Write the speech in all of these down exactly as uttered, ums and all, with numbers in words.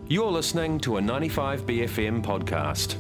You're listening to a ninety-five B F M podcast.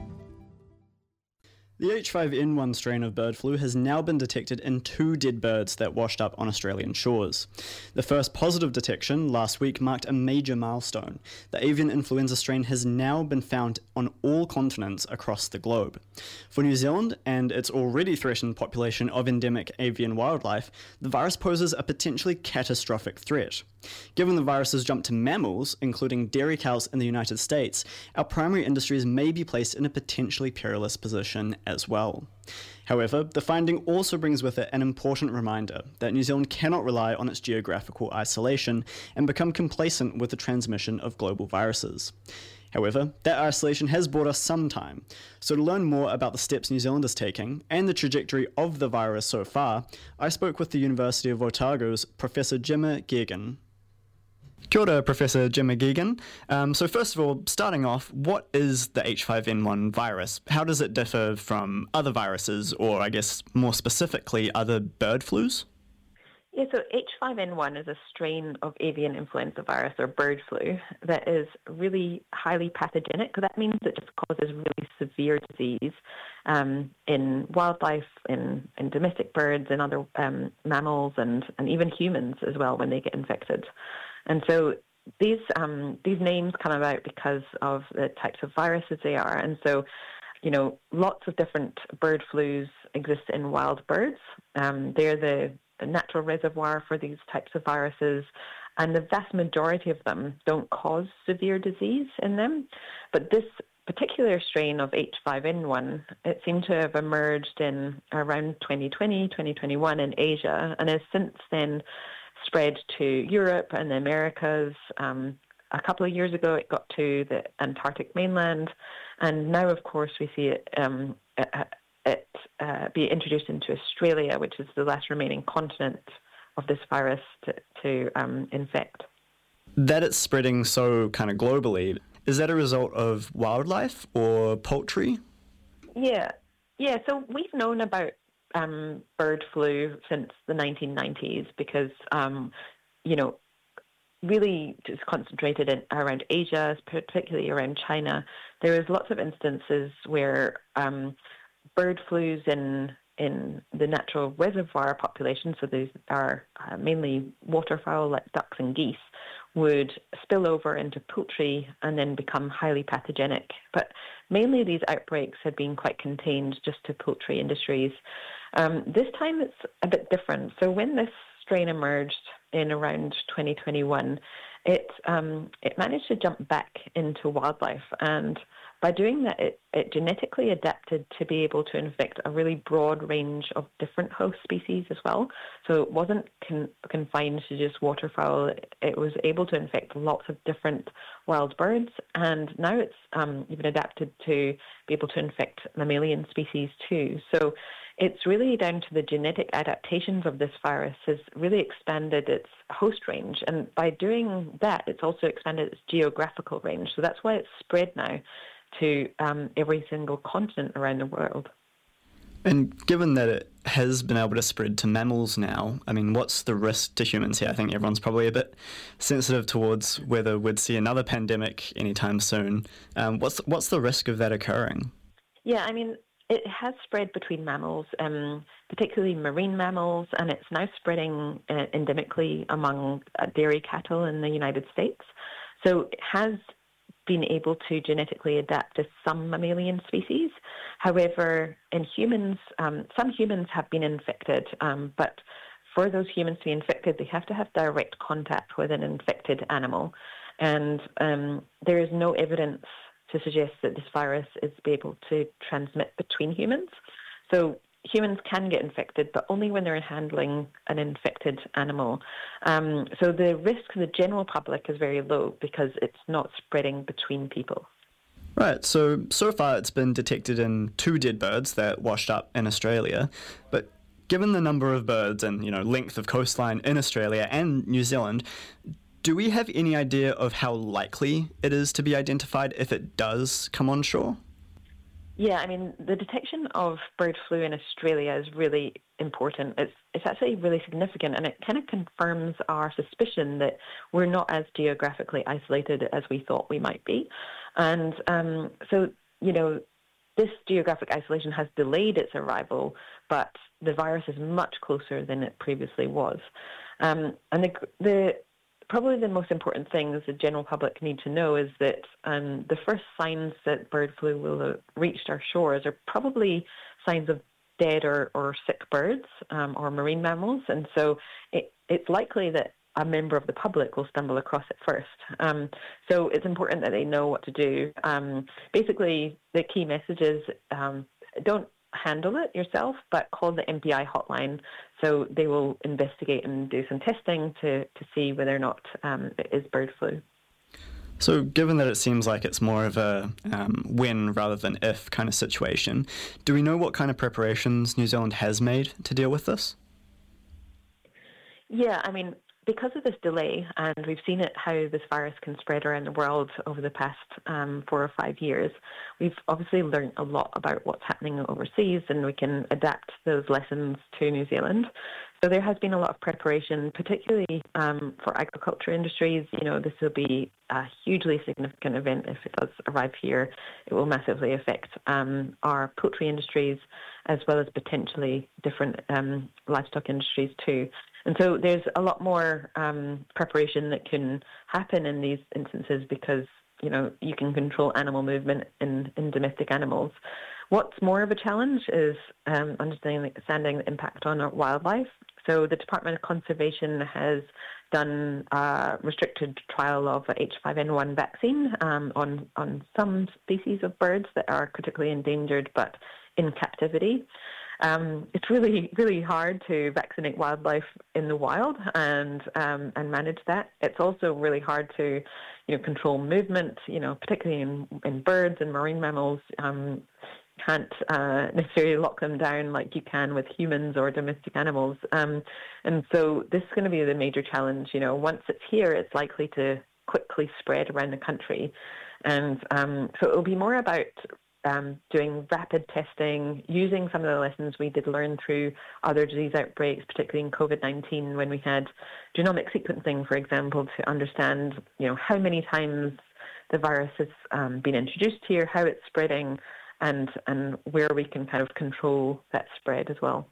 The H five N one strain of bird flu has now been detected in two dead birds that washed up on Australian shores. The first positive detection last week marked a major milestone. The avian influenza strain has now been found on all continents across the globe. For New Zealand and its already threatened population of endemic avian wildlife, the virus poses a potentially catastrophic threat. Given the virus has jumped to mammals, including dairy cows in the United States, our primary industries may be placed in a potentially perilous position as well. However, the finding also brings with it an important reminder that New Zealand cannot rely on its geographical isolation and become complacent with the transmission of global viruses. However, that isolation has bought us some time. So to learn more about the steps New Zealand is taking and the trajectory of the virus so far, I spoke with the University of Otago's Professor Gemma Geoghegan. Kia ora, Professor Gemma Geoghegan. Um, so first of all, starting off, what is the H five N one virus? How does it differ from other viruses, or I guess more specifically, other bird flus? Yeah, so H five N one is a strain of avian influenza virus, or bird flu, that is really highly pathogenic. That means it just causes really severe disease um, in wildlife, in, in domestic birds, and other um, mammals, and, and even humans as well when they get infected. And so these um, these names come about because of the types of viruses they are. And so, you know, lots of different bird flus exist in wild birds. Um, they're the, the natural reservoir for these types of viruses, and the vast majority of them don't cause severe disease in them. But this particular strain of H five N one, it seemed to have emerged in around twenty twenty, twenty twenty-one in Asia, and has since then spread to Europe and the Americas. Um, a couple of years ago, it got to the Antarctic mainland, and now, of course, we see it, um, it, it uh, be introduced into Australia, which is the last remaining continent of this virus to, to um, infect. That it's spreading so kind of globally, is that a result of wildlife or poultry? Yeah, yeah. So we've known about Um, bird flu since the nineteen nineties because, um, you know, really just concentrated in, around Asia, particularly around China. There was lots of instances where um, bird flus in in the natural reservoir population, so these are uh, mainly waterfowl like ducks and geese, would spill over into poultry and then become highly pathogenic. But mainly these outbreaks had been quite contained just to poultry industries. Um, this time it's a bit different. So when this strain emerged in around twenty twenty-one, it um, it managed to jump back into wildlife, and by doing that, it, it genetically adapted to be able to infect a really broad range of different host species as well. So it wasn't con- confined to just waterfowl. It was able to infect lots of different wild birds, and now it's um, even adapted to be able to infect mammalian species too. So it's really down to the genetic adaptations of this virus has really expanded its host range. And by doing that, it's also expanded its geographical range. So that's why it's spread now to um, every single continent around the world. And given that it has been able to spread to mammals now, I mean, what's the risk to humans here? I think everyone's probably a bit sensitive towards whether we'd see another pandemic anytime soon. Um, what's what's the risk of that occurring? Yeah, I mean, it has spread between mammals, um, particularly marine mammals, and it's now spreading uh, endemically among uh, dairy cattle in the United States. So it has been able to genetically adapt to some mammalian species. However, in humans, um, some humans have been infected, um, but for those humans to be infected, they have to have direct contact with an infected animal. And um, there is no evidence to suggest that this virus is able to transmit between humans. So humans can get infected, but only when they're handling an infected animal. Um, so the risk to the general public is very low because it's not spreading between people. Right, so so far it's been detected in two dead birds that washed up in Australia, but given the number of birds and, you know, length of coastline in Australia and New Zealand, do we have any idea of how likely it is to be identified if it does come on shore? Yeah, I mean, the detection of bird flu in Australia is really important. It's it's actually really significant, and it kind of confirms our suspicion that we're not as geographically isolated as we thought we might be. And um, so, you know, this geographic isolation has delayed its arrival, but the virus is much closer than it previously was. Um, and the, the probably the most important thing that the general public need to know is that um, the first signs that bird flu will have reached our shores are probably signs of dead or, or sick birds um, or marine mammals. And so it, it's likely that a member of the public will stumble across it first. Um, so it's important that they know what to do. Um, basically, the key message is um, don't handle it yourself, but call the M P I hotline. So they will investigate and do some testing to, to see whether or not um, it is bird flu. So given that it seems like it's more of a um, when rather than if kind of situation, do we know what kind of preparations New Zealand has made to deal with this? Yeah, I mean, because of this delay, and we've seen it how this virus can spread around the world over the past um, four or five years, we've obviously learned a lot about what's happening overseas, and we can adapt those lessons to New Zealand. So there has been a lot of preparation, particularly um, for agriculture industries. You know, this will be a hugely significant event if it does arrive here. It will massively affect um, our poultry industries, as well as potentially different um, livestock industries too. And so there's a lot more um, preparation that can happen in these instances because, you know, you can control animal movement in, in domestic animals. What's more of a challenge is um, understanding, understanding the impact on our wildlife. So the Department of Conservation has done a restricted trial of a H five N one vaccine um, on, on some species of birds that are critically endangered but in captivity. Um, it's really, really hard to vaccinate wildlife in the wild and um, and manage that. It's also really hard to, you know, control movement. You know, particularly in, in birds and marine mammals, um, can't uh, necessarily lock them down like you can with humans or domestic animals. Um, and so this is going to be the major challenge. You know, once it's here, it's likely to quickly spread around the country, and um, so it will be more about Um, doing rapid testing, using some of the lessons we did learn through other disease outbreaks, particularly in COVID nineteen, when we had genomic sequencing, for example, to understand, you know, how many times the virus has um, been introduced here, how it's spreading, and and where we can kind of control that spread as well.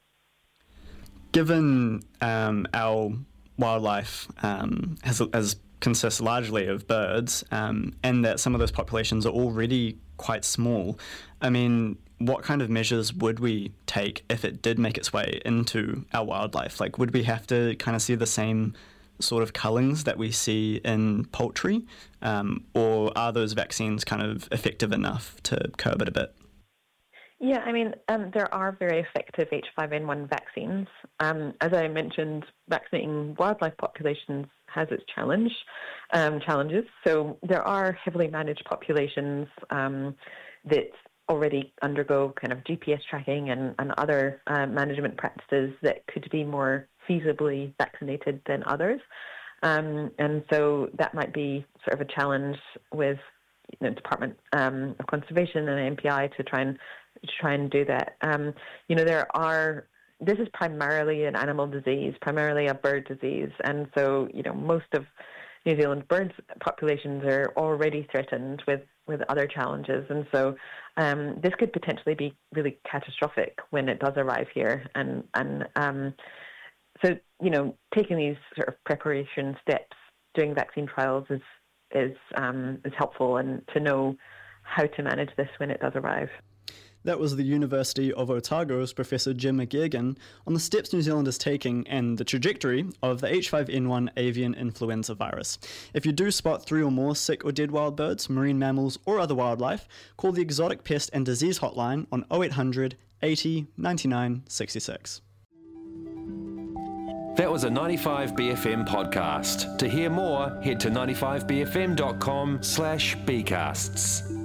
Given um, our wildlife um, has, has consists largely of birds, um, and that some of those populations are already quite small, I mean, what kind of measures would we take if it did make its way into our wildlife? Like, would we have to kind of see the same sort of cullings that we see in poultry, um, or are those vaccines kind of effective enough to curb it a bit? Yeah, I mean, um, there are very effective H five N one vaccines. Um, as I mentioned, vaccinating wildlife populations has its challenge, um, challenges. So there are heavily managed populations um, that already undergo kind of G P S tracking and, and other uh, management practices that could be more feasibly vaccinated than others. Um, and so that might be sort of a challenge with the you know, Department um, of Conservation and M P I to try and to try and do that. Um, you know, there are, this is primarily an animal disease, primarily a bird disease. And so, you know, most of New Zealand birds populations are already threatened with, with other challenges. And so um, this could potentially be really catastrophic when it does arrive here. And, and um, so, you know, taking these sort of preparation steps, doing vaccine trials is, is, um, is helpful, and to know how to manage this when it does arrive. That was the University of Otago's Professor Jim McGeoghegan on the steps New Zealand is taking and the trajectory of the H five N one avian influenza virus. If you do spot three or more sick or dead wild birds, marine mammals or other wildlife, call the Exotic Pest and Disease Hotline on oh eight hundred, eighty, ninety-nine, sixty-six. That was a ninety-five B F M podcast. To hear more, head to ninety-five b f m dot com slash bcasts.